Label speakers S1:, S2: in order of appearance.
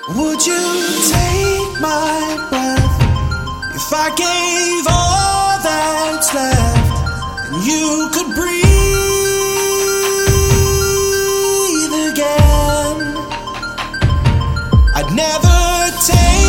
S1: Would you take my breath if I gave all that's left and you could breathe again? I'd never take